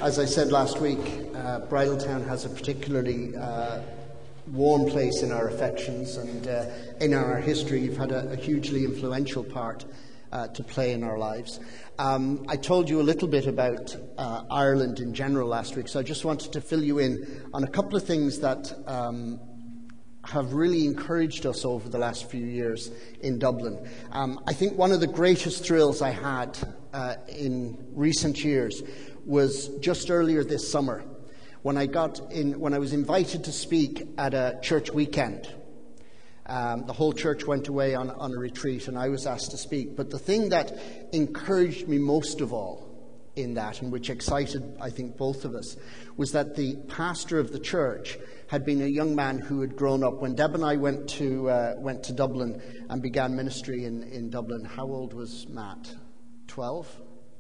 As I said last week, Bridletown has a particularly warm place in our affections, and in our history you've had a hugely influential part to play in our lives. I told you a little bit about Ireland in general last week, so I just wanted to fill you in on a couple of things that have really encouraged us over the last few years in Dublin. I think one of the greatest thrills I had in recent years was just earlier this summer when I was invited to speak at a church weekend. The whole church went away on a retreat, and I was asked to speak. But the thing that encouraged me most of all in that, and which excited, I think, both of us, was that the pastor of the church had been a young man who had grown up. When Deb and I went to Dublin and began ministry in Dublin, how old was Matt? 12?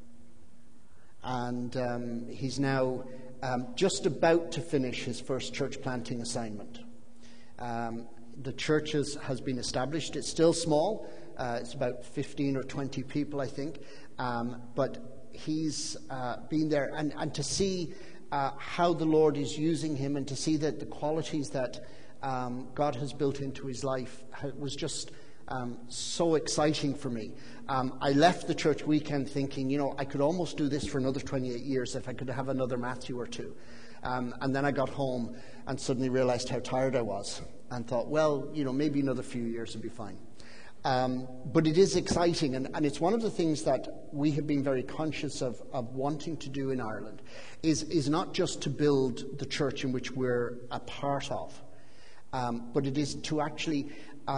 And he's now just about to finish his first church planting assignment. The church has been established. It's still small. It's about 15 or 20 people, I think. But he's been there. And to see how the Lord is using him, and to see that the qualities that God has built into his life was just so exciting for me. I left the church weekend thinking, I could almost do this for another 28 years if I could have another Matthew or two. And then I got home and suddenly realized how tired I was and thought, well, maybe another few years would be fine. But it is exciting, and it's one of the things that we have been very conscious of wanting to do in Ireland, is not just to build the church in which we're a part of, but it is to actually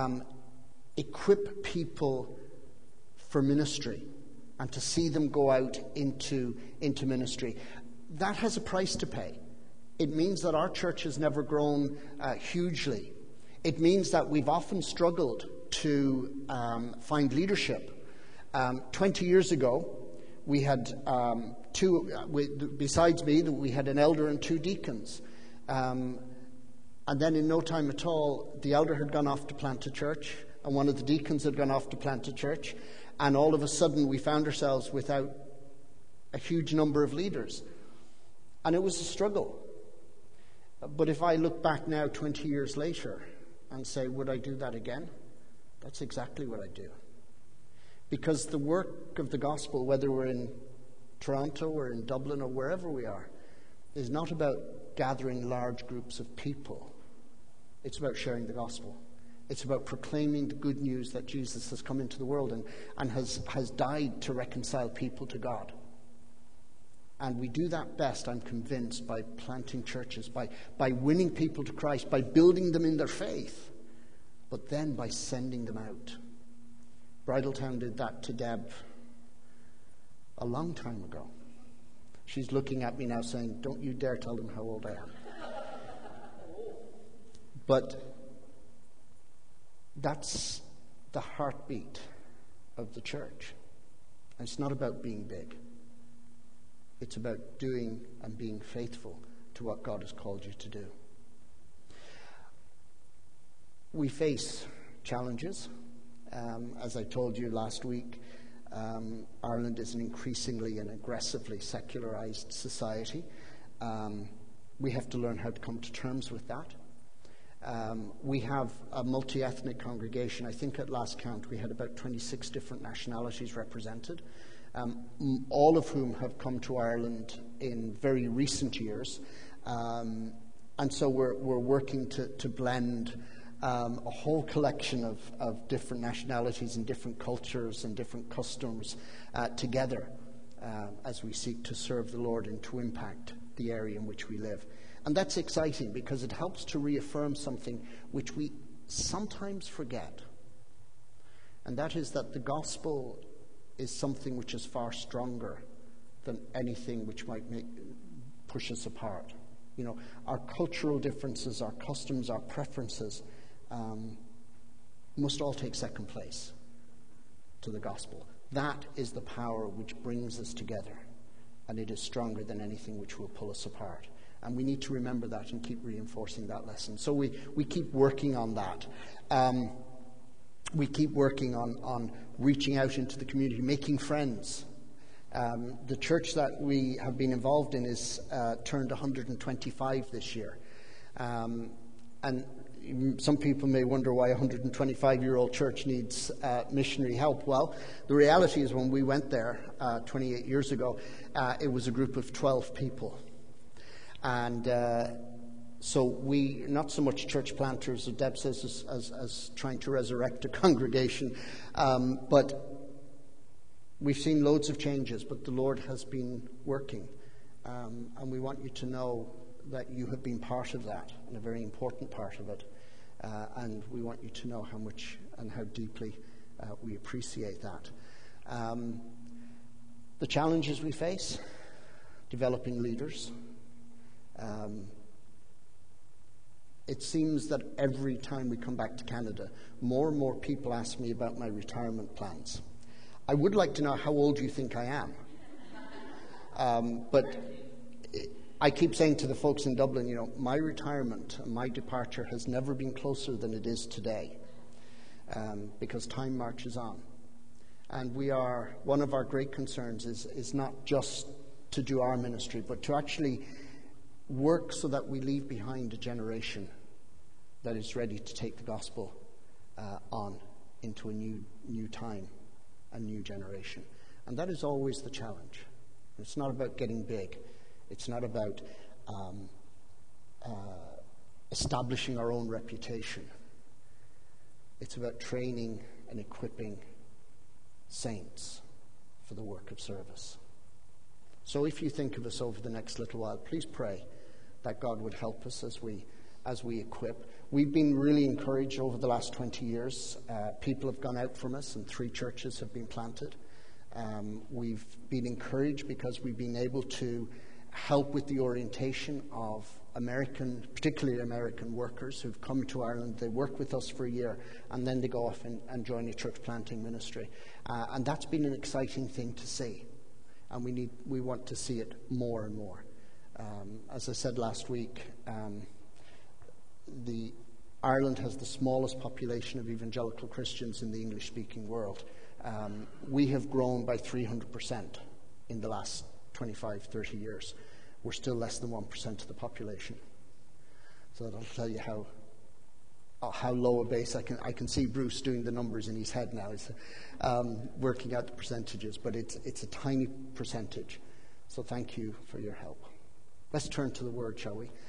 equip people for ministry and to see them go out into ministry. That has a price to pay. It means that our church has never grown hugely. It means that we've often struggled to find leadership. 20 years ago, we had besides me, we had an elder and two deacons. And then in no time at all, the elder had gone off to plant a church, and one of the deacons had gone off to plant a church, and all of a sudden we found ourselves without a huge number of leaders. And it was a struggle. But if I look back now 20 years later and say, would I do that again? That's exactly what I do. Because the work of the gospel, whether we're in Toronto or in Dublin or wherever we are, is not about gathering large groups of people. It's about sharing the gospel. It's about proclaiming the good news that Jesus has come into the world and has died to reconcile people to God. And we do that best, I'm convinced, by planting churches, by winning people to Christ, by building them in their faith, but then by sending them out. Bridletown did that to Deb a long time ago. She's looking at me now saying, don't you dare tell them how old I am. But that's the heartbeat of the church. And it's not about being big. It's about doing and being faithful to what God has called you to do. We face challenges. As I told you last week, Ireland is an increasingly and aggressively secularized society. We have to learn how to come to terms with that. We have a multi-ethnic congregation. I think at last count we had about 26 different nationalities represented, all of whom have come to Ireland in very recent years. And so we're working to blend a whole collection of different nationalities and different cultures and different customs together as we seek to serve the Lord and to impact the area in which we live. And that's exciting because it helps to reaffirm something which we sometimes forget. And that is that the gospel is something which is far stronger than anything which might push us apart. Our cultural differences, our customs, our preferences must all take second place to the gospel. That is the power which brings us together, and it is stronger than anything which will pull us apart. And we need to remember that and keep reinforcing that lesson. So we keep working on that. We keep working on reaching out into the community, making friends. The church that we have been involved in is turned 125 this year. And some people may wonder why a 125-year-old church needs missionary help. Well, the reality is when we went there 28 years ago, it was a group of 12 people. And so we, not so much church planters, as Deb says, as trying to resurrect a congregation, but we've seen loads of changes, but the Lord has been working. And we want you to know that you have been part of that, and a very important part of it. And we want you to know how much and how deeply we appreciate that. The challenges we face, developing leaders. It seems that every time we come back to Canada, more and more people ask me about my retirement plans. I would like to know, how old you think I am? But I keep saying to the folks in Dublin, my retirement and my departure has never been closer than it is today, because time marches on. And one of our great concerns is not just to do our ministry, but to actually work so that we leave behind a generation that is ready to take the gospel on into a new time, a new generation. And that is always the challenge. It's not about getting big. It's not about establishing our own reputation. It's about training and equipping saints for the work of service. So if you think of us over the next little while, please pray that God would help us as we equip. We've been really encouraged over the last 20 years. People have gone out from us and 3 churches have been planted. We've been encouraged because we've been able to help with the orientation of particularly American workers who've come to Ireland. They work with us for a year and then they go off and join a church planting ministry. And that's been an exciting thing to see. And we want to see it more and more. As I said last week, Ireland has the smallest population of evangelical Christians in the English-speaking world. We have grown by 300% in the last 25, 30 years. We're still less than 1% of the population. So that'll tell you how low a base. I can see Bruce doing the numbers in his head now. He's working out the percentages, but it's a tiny percentage. So thank you for your help. Let's turn to the Word, shall we?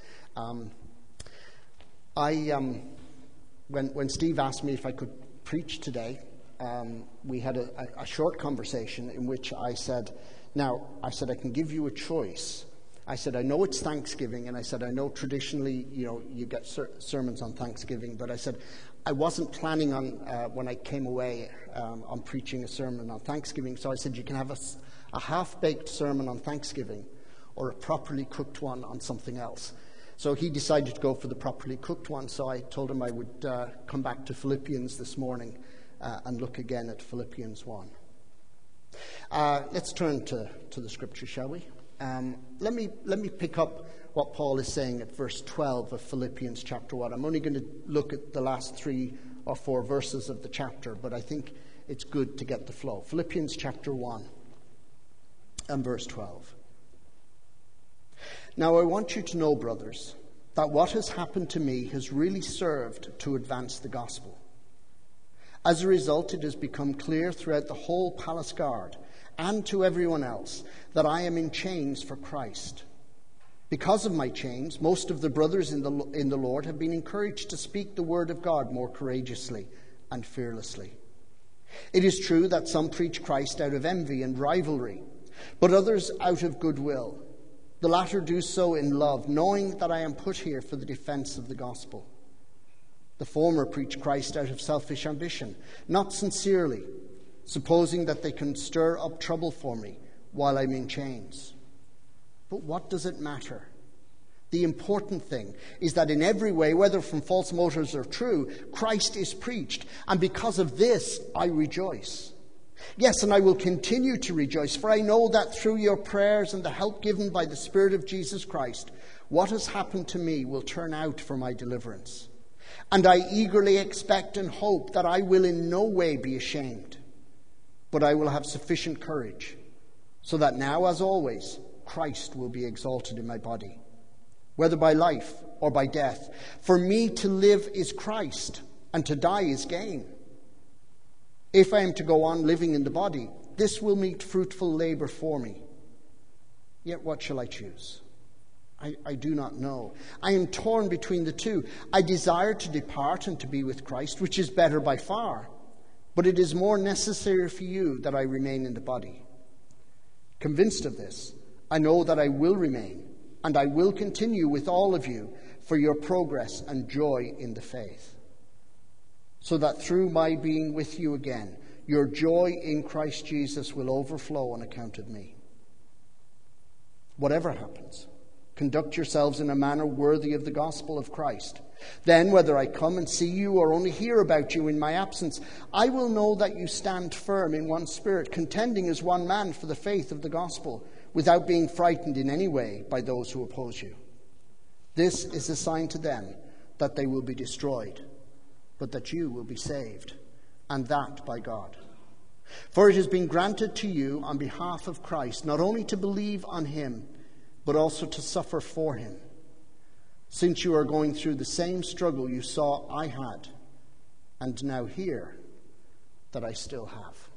When Steve asked me if I could preach today, we had a short conversation in which I said, I can give you a choice. I said, I know it's Thanksgiving, and I said, I know traditionally, you get sermons on Thanksgiving, but I said, I wasn't planning on, when I came away, on preaching a sermon on Thanksgiving. So I said, you can have a half-baked sermon on Thanksgiving or a properly cooked one on something else. So he decided to go for the properly cooked one, so I told him I would come back to Philippians this morning and look again at Philippians 1. Let's turn to the scripture, shall we? Let me pick up what Paul is saying at verse 12 of Philippians chapter 1. I'm only going to look at the last 3 or 4 verses of the chapter, but I think it's good to get the flow. Philippians chapter 1 and verse 12. Now I want you to know, brothers, that what has happened to me has really served to advance the gospel. As a result, it has become clear throughout the whole palace guard and to everyone else that I am in chains for Christ. Because of my chains, most of the brothers in the Lord have been encouraged to speak the word of God more courageously and fearlessly. It is true that some preach Christ out of envy and rivalry, but others out of goodwill. The latter do so in love, knowing that I am put here for the defense of the gospel. The former preach Christ out of selfish ambition, not sincerely, supposing that they can stir up trouble for me while I'm in chains. But what does it matter? The important thing is that in every way, whether from false motives or true, Christ is preached, and because of this I rejoice. Yes, and I will continue to rejoice, for I know that through your prayers and the help given by the Spirit of Jesus Christ, what has happened to me will turn out for my deliverance. And I eagerly expect and hope that I will in no way be ashamed, but I will have sufficient courage, so that now, as always, Christ will be exalted in my body, whether by life or by death. For me to live is Christ, and to die is gain. If I am to go on living in the body, this will meet fruitful labor for me. Yet what shall I choose? I do not know. I am torn between the two. I desire to depart and to be with Christ, which is better by far. But it is more necessary for you that I remain in the body. Convinced of this, I know that I will remain, and I will continue with all of you for your progress and joy in the faith, so that through my being with you again, your joy in Christ Jesus will overflow on account of me. Whatever happens, conduct yourselves in a manner worthy of the gospel of Christ. Then, whether I come and see you or only hear about you in my absence, I will know that you stand firm in one spirit, contending as one man for the faith of the gospel, without being frightened in any way by those who oppose you. This is a sign to them that they will be destroyed, but that you will be saved, and that by God. For it has been granted to you on behalf of Christ not only to believe on him, but also to suffer for him, since you are going through the same struggle you saw I had, and now hear that I still have.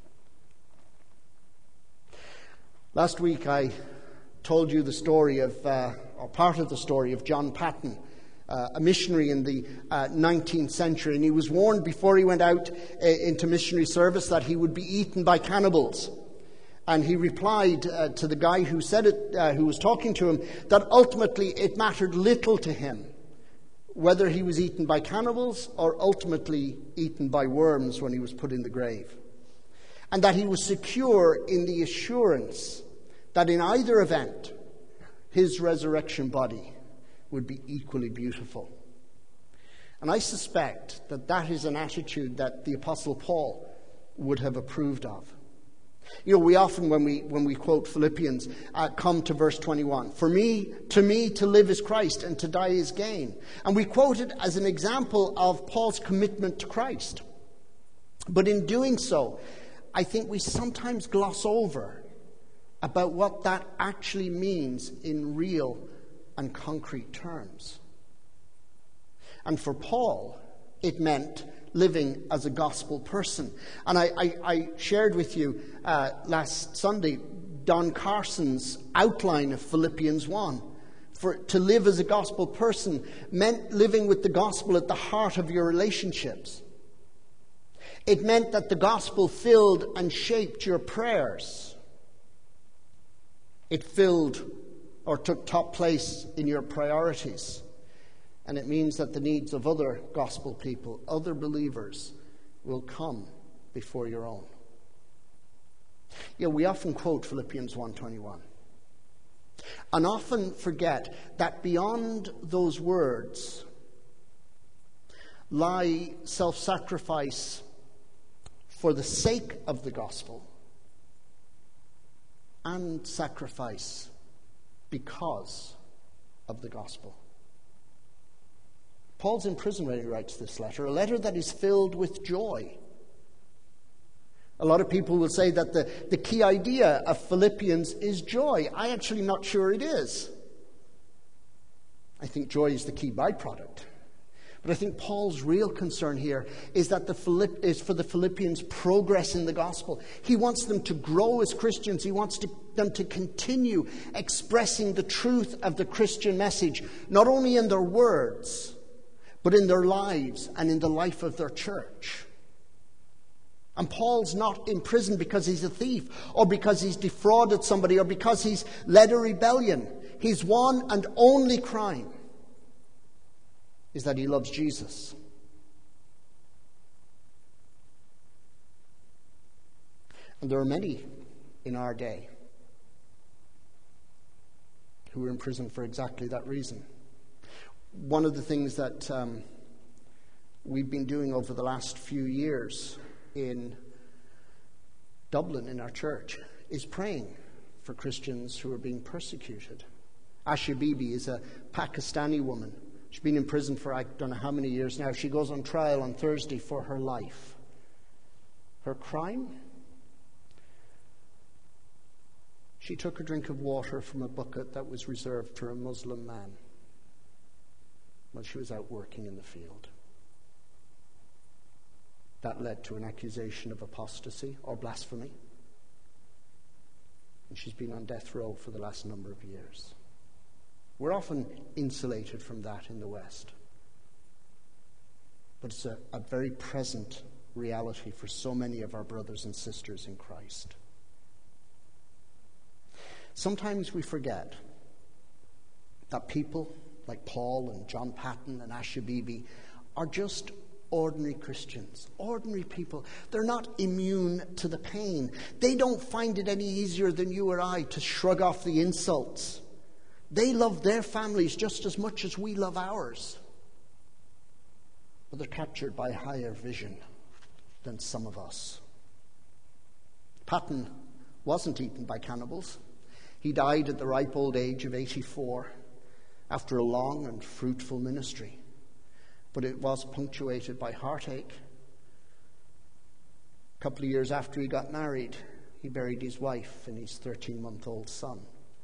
Last week I told you the story of, or part of the story of John Paton, a missionary in the 19th century, and he was warned before he went out into missionary service that he would be eaten by cannibals. And he replied to the guy who said it, who was talking to him, that ultimately it mattered little to him whether he was eaten by cannibals or ultimately eaten by worms when he was put in the grave. And that he was secure in the assurance that in either event, his resurrection body would be equally beautiful. And I suspect that that is an attitude that the Apostle Paul would have approved of. You know, we often, when we quote Philippians, come to verse 21. For me, to live is Christ, and to die is gain. And we quote it as an example of Paul's commitment to Christ. But in doing so, I think we sometimes gloss over about what that actually means in real and concrete terms. And for Paul, it meant living as a gospel person. And I shared with you last Sunday Don Carson's outline of Philippians 1. To live as a gospel person meant living with the gospel at the heart of your relationships. It meant that the gospel filled and shaped your prayers. It filled or took top place in your priorities. And it means that the needs of other gospel people, other believers, will come before your own. You know, we often quote Philippians 1:21 and often forget that beyond those words lie self-sacrifice for the sake of the gospel and sacrifice because of the gospel. Paul's in prison when he writes this letter, a letter that is filled with joy. A lot of people will say that the key idea of Philippians is joy. I'm actually not sure it is. I think joy is the key byproduct. But I think Paul's real concern here is that is for the Philippians' progress in the gospel. He wants them to grow as Christians. He wants them to continue expressing the truth of the Christian message, not only in their words, but in their lives and in the life of their church. And Paul's not in prison because he's a thief, or because he's defrauded somebody, or because he's led a rebellion. His one and only crime is that he loves Jesus. And there are many in our day who are in prison for exactly that reason. One of the things that we've been doing over the last few years in Dublin, in our church, is praying for Christians who are being persecuted. Asha Bibi is a Pakistani woman. She's been in prison for I don't know how many years now. She goes on trial on Thursday for her life. Her crime? She took a drink of water from a bucket that was reserved for a Muslim man while she was out working in the field. That led to an accusation of apostasy or blasphemy. And she's been on death row for the last number of years. We're often insulated from that in the West. But it's a very present reality for so many of our brothers and sisters in Christ. Sometimes we forget that people like Paul and John Patton and Asha Bibi are just ordinary Christians, ordinary people. They're not immune to the pain. They don't find it any easier than you or I to shrug off the insults. They love their families just as much as we love ours. But they're captured by a higher vision than some of us. Patton wasn't eaten by cannibals. He died at the ripe old age of 84 after a long and fruitful ministry. But it was punctuated by heartache. A couple of years after he got married, he buried his wife and his 13-month-old son.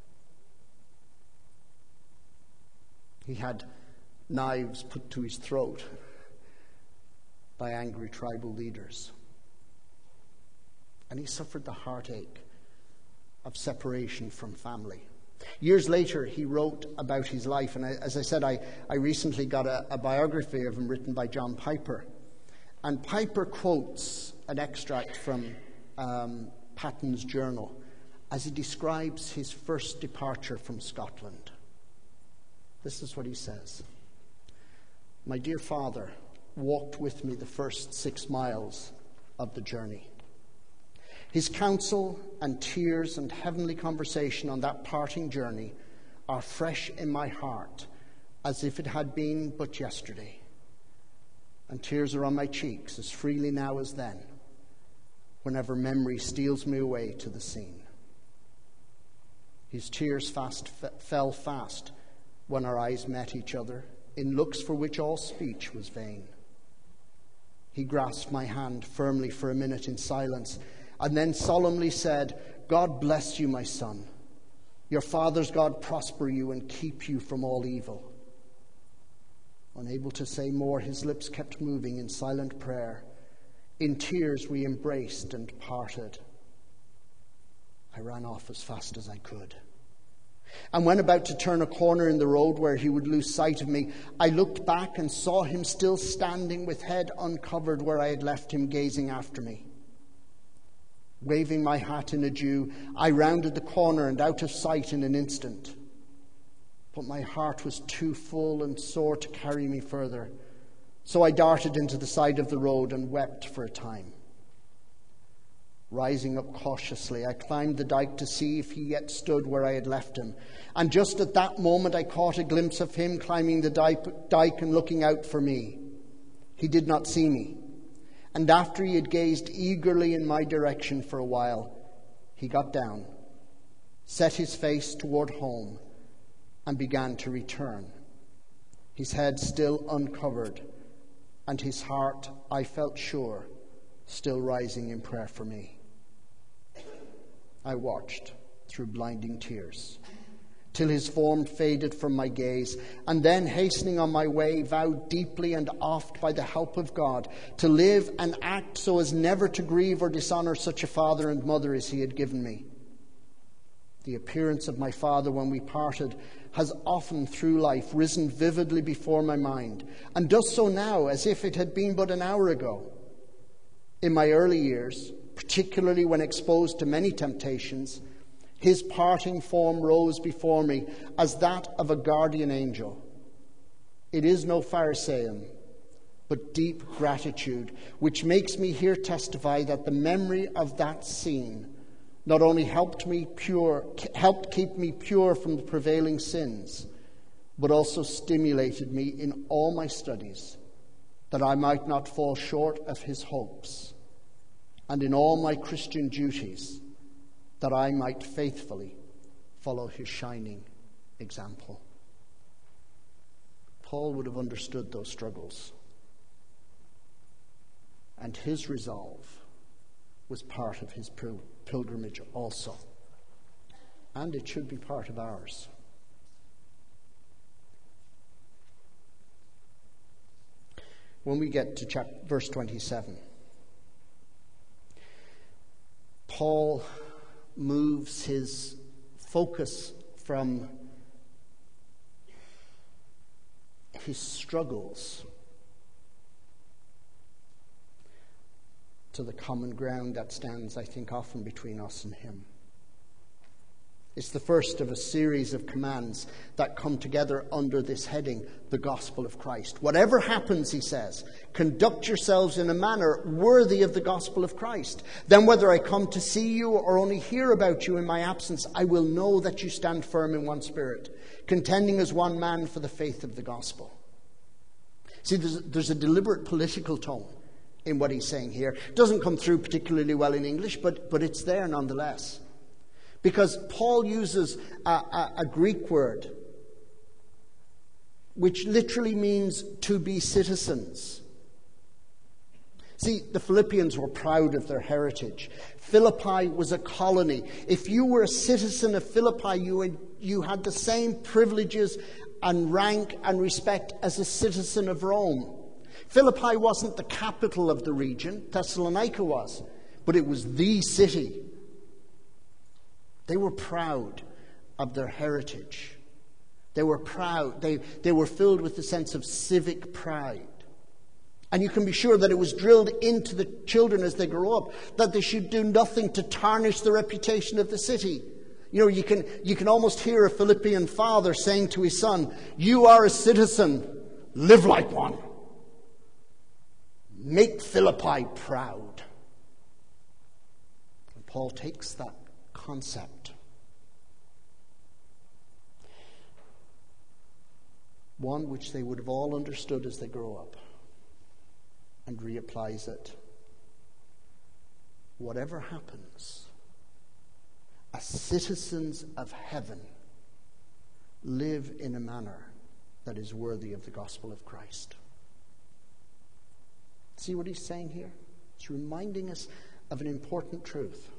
He had knives put to his throat by angry tribal leaders. And he suffered the heartache of separation from family. Years later, he wrote about his life, and as I said, I recently got a biography of him written by John Piper. And Piper quotes an extract from Patton's journal as he describes his first departure from Scotland. This is what he says. "My dear father walked with me the first 6 miles of the journey. His counsel and tears and heavenly conversation on that parting journey are fresh in my heart as if it had been but yesterday. And tears are on my cheeks as freely now as then, whenever memory steals me away to the scene. His tears fell fast when our eyes met each other, in looks for which all speech was vain. He grasped my hand firmly for a minute in silence, and then solemnly said, 'God bless you, my son. Your father's God prosper you and keep you from all evil.' Unable to say more, his lips kept moving in silent prayer. In tears we embraced and parted. I ran off as fast as I could. And when about to turn a corner in the road where he would lose sight of me, I looked back and saw him still standing with head uncovered where I had left him, gazing after me. Waving my hat in adieu, I rounded the corner and out of sight in an instant. But my heart was too full and sore to carry me further, so I darted into the side of the road and wept for a time. Rising up cautiously, I climbed the dike to see if he yet stood where I had left him. And just at that moment I caught a glimpse of him climbing the dike and looking out for me. He did not see me. And after he had gazed eagerly in my direction for a while, he got down, set his face toward home, and began to return, his head still uncovered, and his heart, I felt sure, still rising in prayer for me. I watched through blinding tears till his form faded from my gaze, and then, hastening on my way, vowed deeply and oft by the help of God to live and act so as never to grieve or dishonor such a father and mother as he had given me. The appearance of my father when we parted has often through life risen vividly before my mind, and does so now as if it had been but an hour ago. In my early years, particularly when exposed to many temptations, his parting form rose before me as that of a guardian angel. It is no Pharisaian, but deep gratitude, which makes me here testify that the memory of that scene not only helped keep me pure from the prevailing sins, but also stimulated me in all my studies, that I might not fall short of his hopes, and in all my Christian duties, that I might faithfully follow his shining example. Paul would have understood those struggles, and his resolve was part of his pilgrimage also. And it should be part of ours. When we get to verse 27, Paul moves his focus from his struggles to the common ground that stands, I think, often between us and him. It's the first of a series of commands that come together under this heading, the gospel of Christ. Whatever happens, he says, conduct yourselves in a manner worthy of the gospel of Christ. Then whether I come to see you or only hear about you in my absence, I will know that you stand firm in one spirit, contending as one man for the faith of the gospel. See, there's a deliberate political tone in what he's saying here. It doesn't come through particularly well in English, but it's there nonetheless. Because Paul uses a Greek word which literally means to be citizens. See, the Philippians were proud of their heritage. Philippi was a colony. If you were a citizen of Philippi, you had the same privileges and rank and respect as a citizen of Rome. Philippi wasn't the capital of the region, Thessalonica was, but it was the city. They were proud of their heritage. They were proud. They were filled with a sense of civic pride. And you can be sure that it was drilled into the children as they grow up that they should do nothing to tarnish the reputation of the city. You know, you can almost hear a Philippian father saying to his son, "You are a citizen, live like one. Make Philippi proud." And Paul takes that concept, one which they would have all understood as they grow up, and reapplies it. Whatever happens, as citizens of heaven, live in a manner that is worthy of the gospel of Christ. See what he's saying here? He's reminding us of an important truth.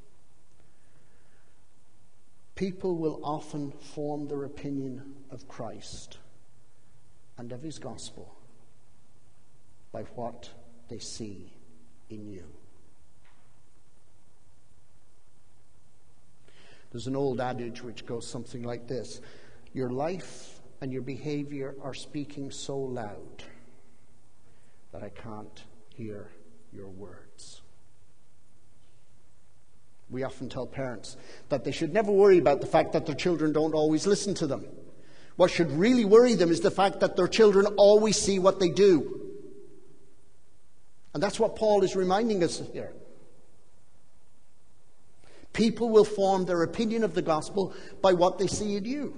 People will often form their opinion of Christ and of his gospel by what they see in you. There's an old adage which goes something like this: your life and your behavior are speaking so loud that I can't hear your words. We often tell parents that they should never worry about the fact that their children don't always listen to them. What should really worry them is the fact that their children always see what they do. And that's what Paul is reminding us here. People will form their opinion of the gospel by what they see in you.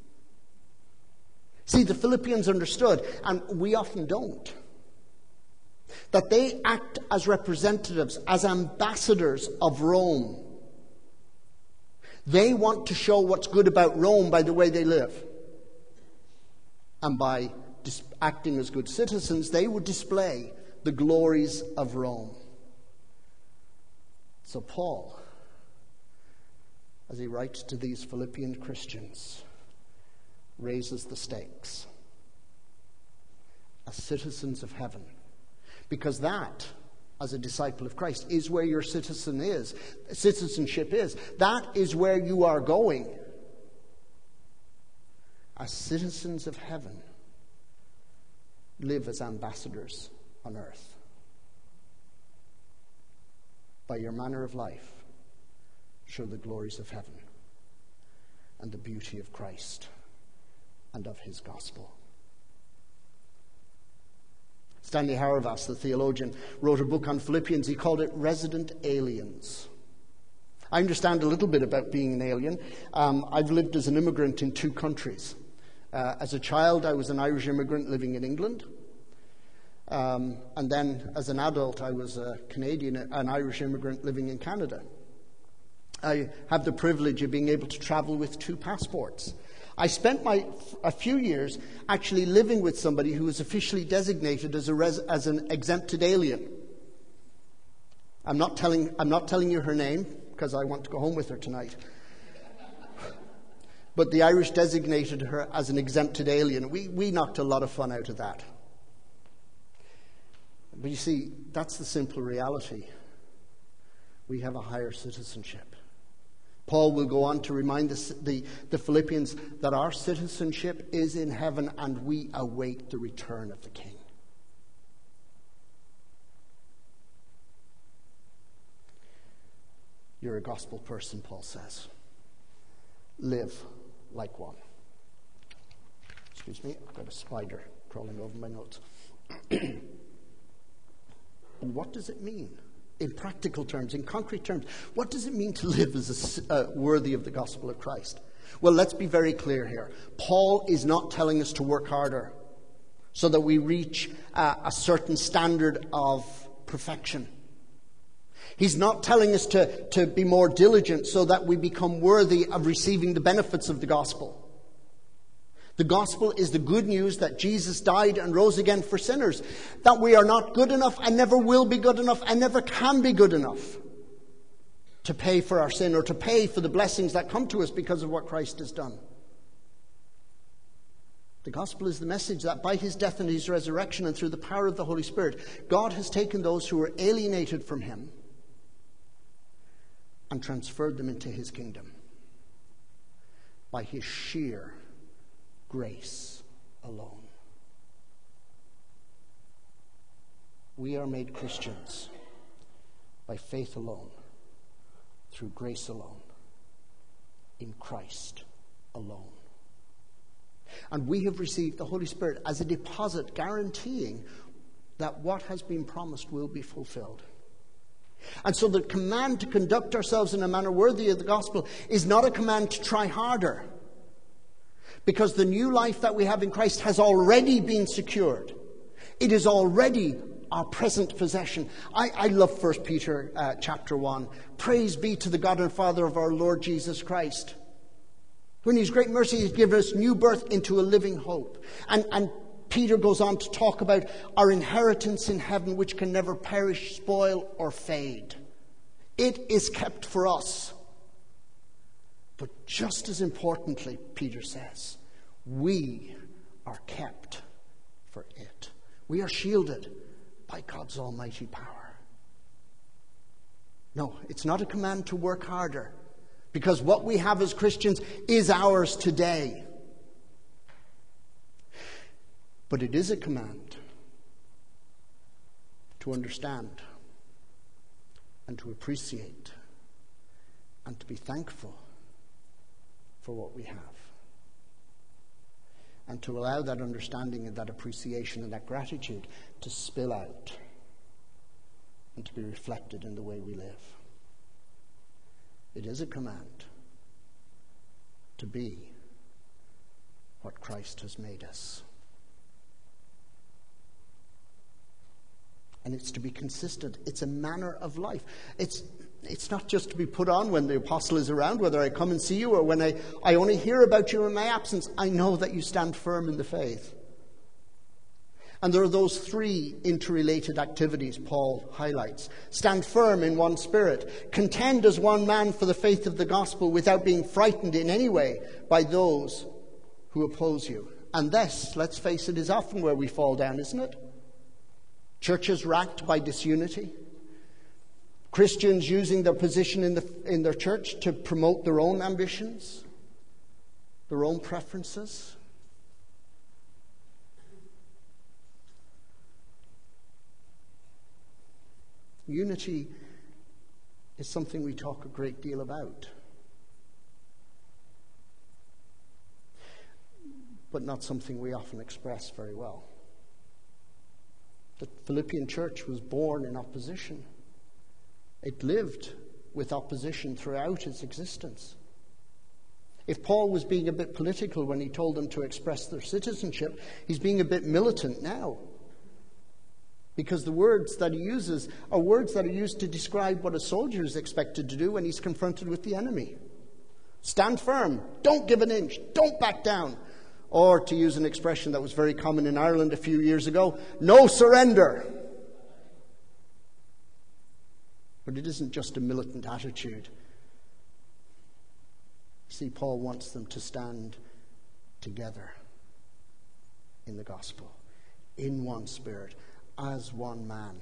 See, the Philippians understood, and we often don't, that they act as representatives, as ambassadors of Rome. They want to show what's good about Rome by the way they live. And by acting as good citizens, they would display the glories of Rome. So Paul, as he writes to these Philippian Christians, raises the stakes as citizens of heaven. Because that, as a disciple of Christ, is where your citizenship is. That is where you are going. As citizens of heaven, live as ambassadors on earth. By your manner of life, show the glories of heaven and the beauty of Christ and of his gospel. Stanley Hauerwas, the theologian, wrote a book on Philippians. He called it Resident Aliens. I understand a little bit about being an alien. I've lived as an immigrant in 2 countries. As a child, I was an Irish immigrant living in England. And then as an adult, I was a Canadian, an Irish immigrant living in Canada. I have the privilege of being able to travel with 2 passports. I spent a few years actually living with somebody who was officially designated as an exempted alien. I'm not telling you her name because I want to go home with her tonight. But the Irish designated her as an exempted alien. We knocked a lot of fun out of that. But you see, that's the simple reality. We have a higher citizenship. Paul will go on to remind the Philippians that our citizenship is in heaven and we await the return of the King. You're a gospel person, Paul says. Live like one. Excuse me, I've got a spider crawling over my notes. And what does it mean? In practical terms, in concrete terms, what does it mean to live as worthy of the gospel of Christ? Well, let's be very clear here. Paul is not telling us to work harder so that we reach a certain standard of perfection. He's not telling us to be more diligent so that we become worthy of receiving the benefits of the gospel. The gospel is the good news that Jesus died and rose again for sinners, that we are not good enough and never will be good enough and never can be good enough to pay for our sin or to pay for the blessings that come to us because of what Christ has done. The gospel is the message that by his death and his resurrection and through the power of the Holy Spirit, God has taken those who were alienated from him and transferred them into his kingdom by his sheer grace alone. We are made Christians by faith alone, through grace alone, in Christ alone. And we have received the Holy Spirit as a deposit guaranteeing that what has been promised will be fulfilled. And so the command to conduct ourselves in a manner worthy of the gospel is not a command to try harder, because the new life that we have in Christ has already been secured. It is already our present possession. I love 1 Peter chapter 1. Praise be to the God and Father of our Lord Jesus Christ, who in his great mercy has given us new birth into a living hope. And Peter goes on to talk about our inheritance in heaven, which can never perish, spoil, or fade. It is kept for us. But just as importantly, Peter says, we are kept for it. We are shielded by God's almighty power. No, it's not a command to work harder, because what we have as Christians is ours today. But it is a command to understand and to appreciate and to be thankful for what we have, and to allow that understanding and that appreciation and that gratitude to spill out and to be reflected in the way we live. It is a command to be what Christ has made us. And it's to be consistent. It's a manner of life. It's not just to be put on when the apostle is around, whether I come and see you or when I only hear about you in my absence. I know that you stand firm in the faith. And there are those three interrelated activities Paul highlights. Stand firm in one spirit. Contend as one man for the faith of the gospel without being frightened in any way by those who oppose you. And this, let's face it, is often where we fall down, isn't it? Churches racked by disunity. Christians using their position in their church to promote their own ambitions, their own preferences. Unity is something we talk a great deal about, but not something we often express very well. The Philippian church was born in opposition. It lived with opposition throughout its existence. If Paul was being a bit political when he told them to express their citizenship, he's being a bit militant now. Because the words that he uses are words that are used to describe what a soldier is expected to do when he's confronted with the enemy. Stand firm. Don't give an inch. Don't back down. Or, to use an expression that was very common in Ireland a few years ago, no surrender. But it isn't just a militant attitude. See, Paul wants them to stand together in the gospel, in one spirit, as one man.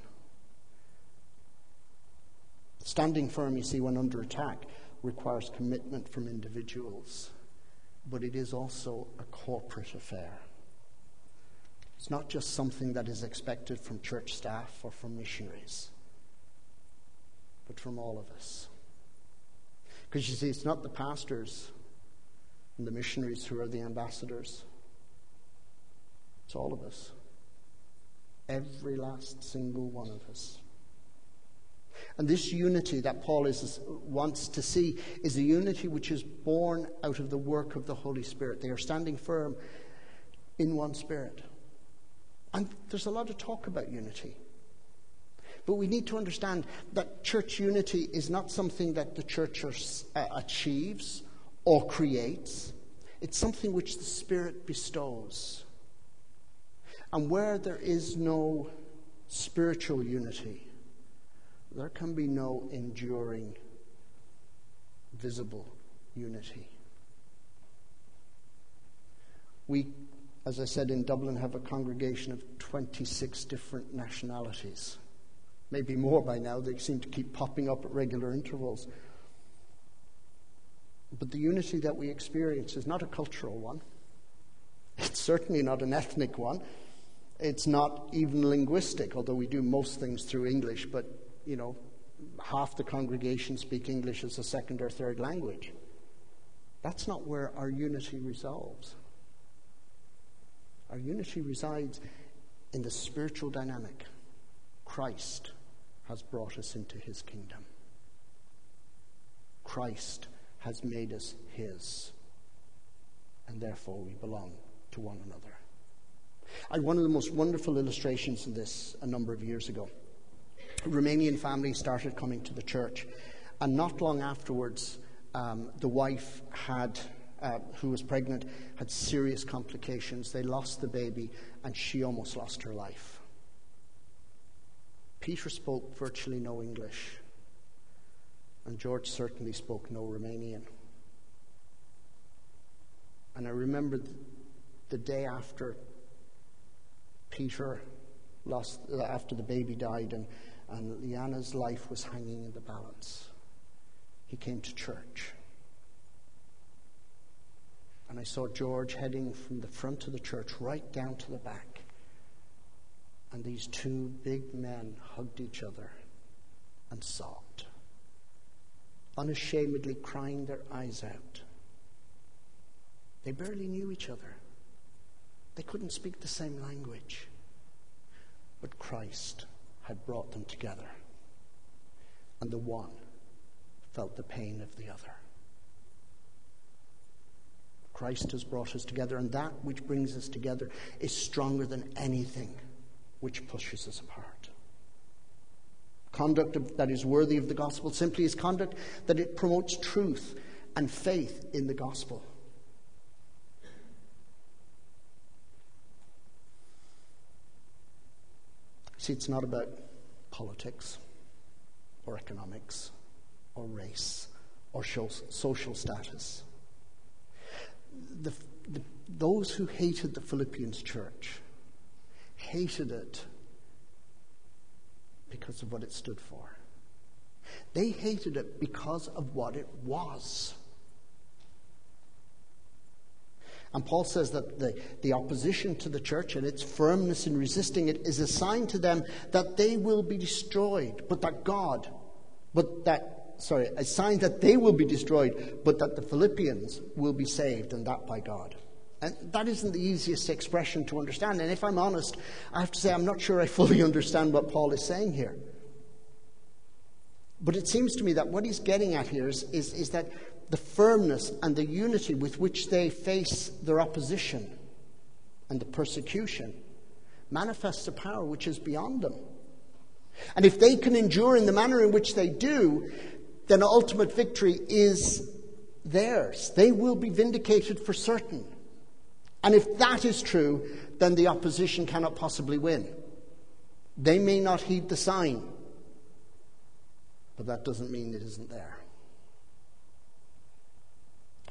Standing firm, you see, when under attack, requires commitment from individuals, but it is also a corporate affair. It's not just something that is expected from church staff or from missionaries, but from all of us. Because you see, it's not the pastors and the missionaries who are the ambassadors. It's all of us. Every last single one of us. And this unity that Paul wants to see is a unity which is born out of the work of the Holy Spirit. They are standing firm in one spirit. And there's a lot of talk about unity. But we need to understand that church unity is not something that the church achieves or creates. It's something which the Spirit bestows. And where there is no spiritual unity, there can be no enduring, visible unity. We, as I said, in Dublin have a congregation of 26 different nationalities. Maybe more by now. They seem to keep popping up at regular intervals. But the unity that we experience is not a cultural one. It's certainly not an ethnic one. It's not even linguistic, although we do most things through English. But, half the congregation speak English as a second or third language. That's not where our unity resolves. Our unity resides in the spiritual dynamic. Christ has brought us into his kingdom. Christ has made us his, and therefore we belong to one another. I had one of the most wonderful illustrations of this a number of years ago. A Romanian family started coming to the church, and not long afterwards, the wife who was pregnant, had serious complications. They lost the baby, and she almost lost her life. Peter spoke virtually no English, and George certainly spoke no Romanian. And I remember the day after after the baby died, and Liana's life was hanging in the balance. He came to church. And I saw George heading from the front of the church right down to the back. And these two big men hugged each other and sobbed, unashamedly crying their eyes out. They barely knew each other. They couldn't speak the same language. But Christ had brought them together. And the one felt the pain of the other. Christ has brought us together, and that which brings us together is stronger than anything which pushes us apart. Conduct that is worthy of the gospel simply is conduct that it promotes truth and faith in the gospel. See, it's not about politics or economics or race or social status. Those who hated the Philippians church hated it because of what it stood for. They hated it because of what it was. And Paul says that the opposition to the church and its firmness in resisting it is a sign to them that they will be destroyed, a sign that they will be destroyed, but that the Philippians will be saved, and that by God. And that isn't the easiest expression to understand. And if I'm honest, I have to say I'm not sure I fully understand what Paul is saying here. But it seems to me that what he's getting at here is that the firmness and the unity with which they face their opposition and the persecution manifests a power which is beyond them. And if they can endure in the manner in which they do, then ultimate victory is theirs. They will be vindicated for certain. And if that is true, then the opposition cannot possibly win. They may not heed the sign, but that doesn't mean it isn't there.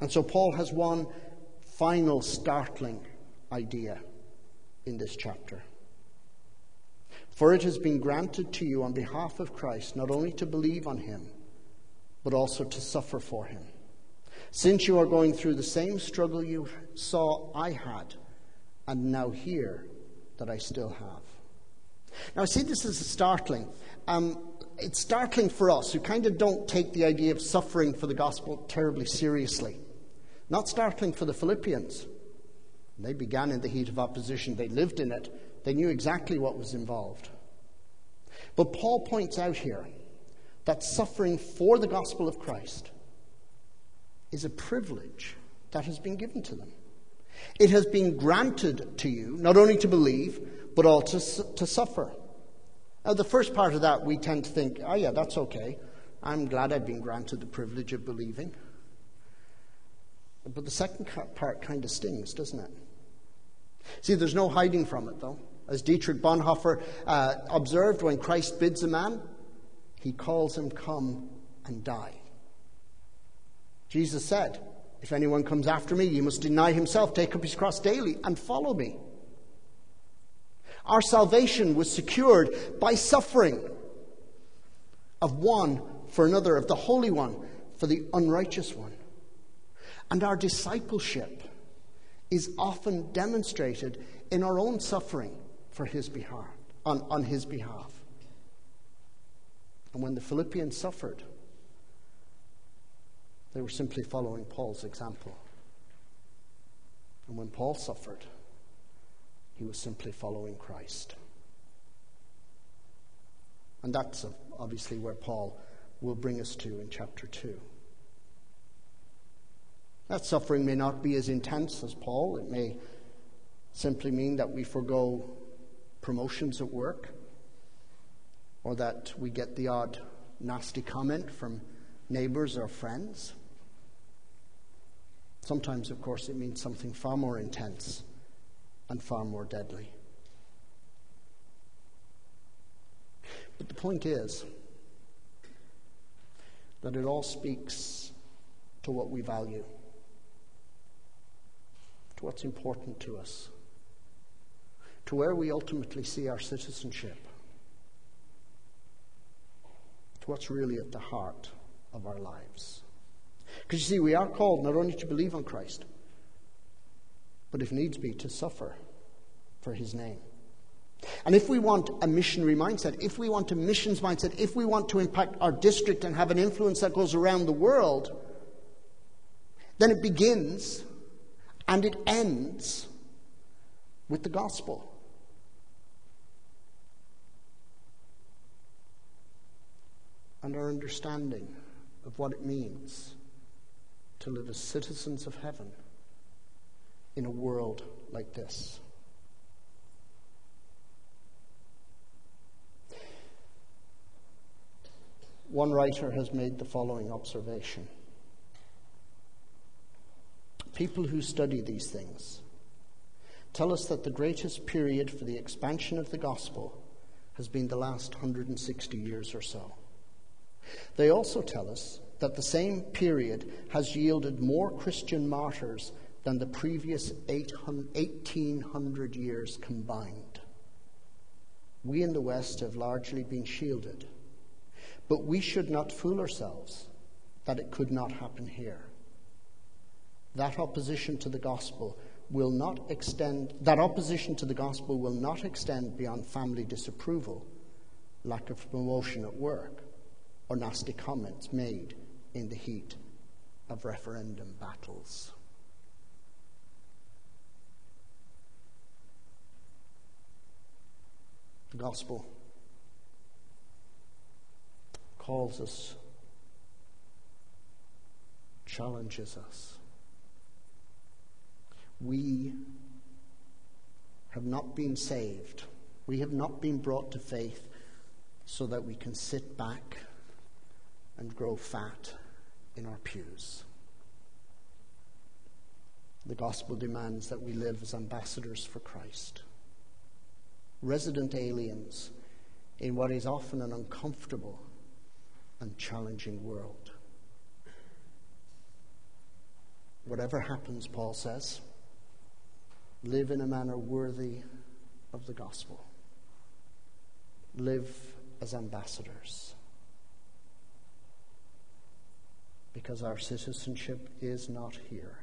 And so Paul has one final startling idea in this chapter. For it has been granted to you on behalf of Christ not only to believe on him, but also to suffer for him, since you are going through the same struggle you saw I had, and now hear that I still have. Now, I see this as startling. It's startling for us who kind of don't take the idea of suffering for the gospel terribly seriously. Not startling for the Philippians. They began in the heat of opposition. They lived in it. They knew exactly what was involved. But Paul points out here that suffering for the gospel of Christ is a privilege that has been given to them. It has been granted to you, not only to believe, but also to suffer. Now, the first part of that, we tend to think, oh yeah, that's okay. I'm glad I've been granted the privilege of believing. But the second part kind of stings, doesn't it? See, there's no hiding from it, though. As Dietrich Bonhoeffer observed, when Christ bids a man, he calls him, come and die. Jesus said, if anyone comes after me, he must deny himself, take up his cross daily, and follow me. Our salvation was secured by suffering of one for another, of the Holy One for the unrighteous one. And our discipleship is often demonstrated in our own suffering for his behalf, on his behalf. And when the Philippians suffered, they were simply following Paul's example. And when Paul suffered, he was simply following Christ. And that's obviously where Paul will bring us to in chapter 2. That suffering may not be as intense as Paul. It may simply mean that we forego promotions at work, or that we get the odd nasty comment from neighbors or friends. Sometimes, of course, it means something far more intense and far more deadly. But the point is that it all speaks to what we value, to what's important to us, to where we ultimately see our citizenship, to what's really at the heart of our lives. Because you see, we are called not only to believe on Christ, but if needs be, to suffer for his name. And if we want a missionary mindset, if we want a missions mindset, if we want to impact our district and have an influence that goes around the world, then it begins and it ends with the gospel. And our understanding of what it means to live as citizens of heaven in a world like this. One writer has made the following observation. People who study these things tell us that the greatest period for the expansion of the gospel has been the last 160 years or so. They also tell us that the same period has yielded more Christian martyrs than the previous 1,800 years combined. We in the West have largely been shielded, but we should not fool ourselves that it could not happen here. That opposition to the gospel will not extend beyond family disapproval, lack of promotion at work, or nasty comments made in the heat of referendum battles. The gospel calls us, challenges us. We have not been saved. We have not been brought to faith so that we can sit back and grow fat in our pews. The gospel demands that we live as ambassadors for Christ, resident aliens in what is often an uncomfortable and challenging world. Whatever happens, Paul says, live in a manner worthy of the gospel. Live as ambassadors. Because our citizenship is not here.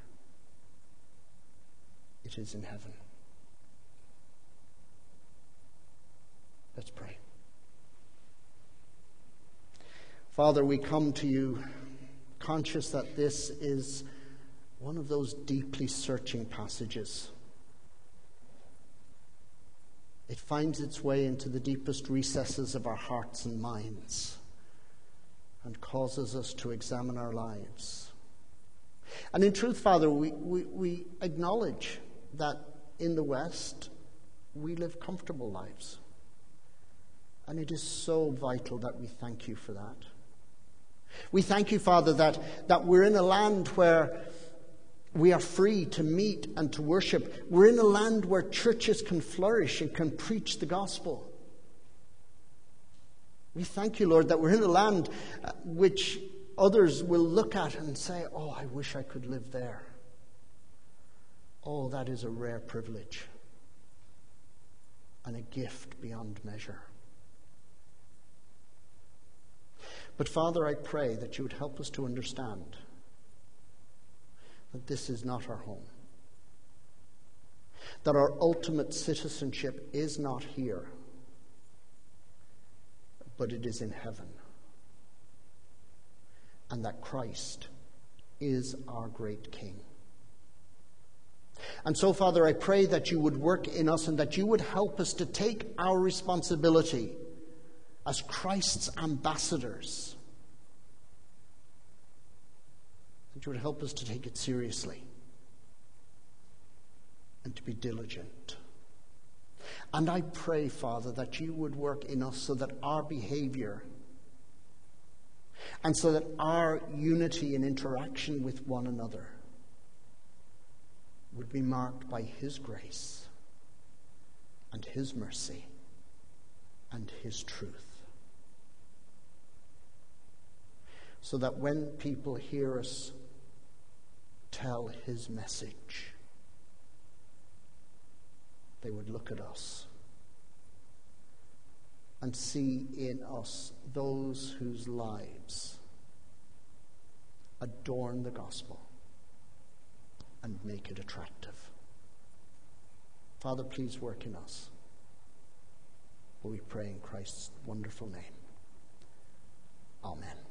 It is in heaven. Let's pray. Father, we come to you conscious that this is one of those deeply searching passages. It finds its way into the deepest recesses of our hearts and minds and causes us to examine our lives. And in truth, Father, we acknowledge that in the West we live comfortable lives. And it is so vital that we thank you for that. We thank you, Father, that we're in a land where we are free to meet and to worship. We're in a land where churches can flourish and can preach the gospel. We thank you, Lord, that we're in a land which others will look at and say, oh, I wish I could live there. Oh, that is a rare privilege and a gift beyond measure. But Father, I pray that you would help us to understand that this is not our home. That our ultimate citizenship is not here, but it is in heaven. And that Christ is our great King. And so, Father, I pray that you would work in us and that you would help us to take our responsibility as Christ's ambassadors. That you would help us to take it seriously and to be diligent. And I pray, Father, that you would work in us so that our behavior and so that our unity and interaction with one another would be marked by his grace and his mercy and his truth. So that when people hear us tell his message, they would look at us and see in us those whose lives adorn the gospel and make it attractive. Father, please work in us. For we pray in Christ's wonderful name. Amen.